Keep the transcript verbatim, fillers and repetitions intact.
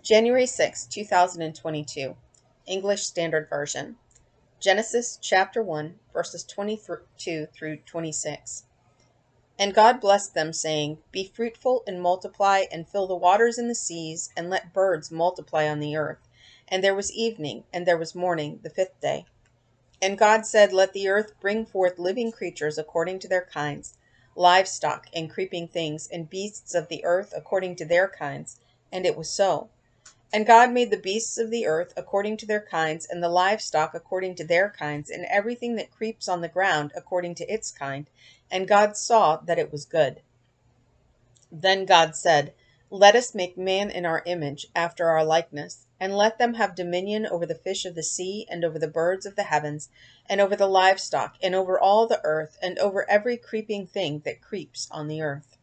January sixth, two thousand twenty-two, English Standard Version. Genesis chapter one, verses twenty-two through twenty-six. And God blessed them, saying, Be fruitful and multiply, and fill the waters in the seas, and let birds multiply on the earth. And there was evening, and there was morning, the fifth day. And God said, Let the earth bring forth living creatures according to their kinds, livestock and creeping things, and beasts of the earth according to their kinds. And it was so. And God made the beasts of the earth according to their kinds, and the livestock according to their kinds, and everything that creeps on the ground according to its kind. And God saw that it was good. Then God said, Let us make man in our image, after our likeness, and let them have dominion over the fish of the sea, and over the birds of the heavens, and over the livestock, and over all the earth, and over every creeping thing that creeps on the earth.